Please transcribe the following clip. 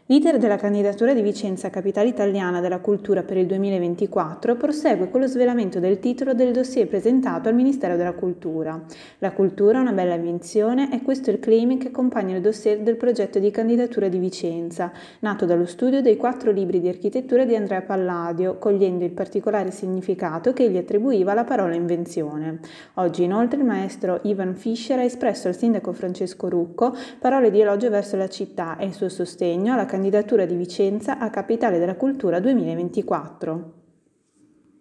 L'iter della candidatura di Vicenza a Capitale Italiana della Cultura per il 2024 prosegue con lo svelamento del titolo del dossier presentato al Ministero della Cultura. La cultura è una bella invenzione e questo è il claim che accompagna il dossier del progetto di candidatura di Vicenza, nato dallo studio dei 4 libri di architettura di Andrea Palladio, cogliendo il particolare significato che egli attribuiva alla parola invenzione. Oggi inoltre il maestro Ivan Fischer ha espresso al sindaco Francesco Rucco parole di elogio verso la città e il suo sostegno alla candidatura di Vicenza a Capitale della Cultura 2024.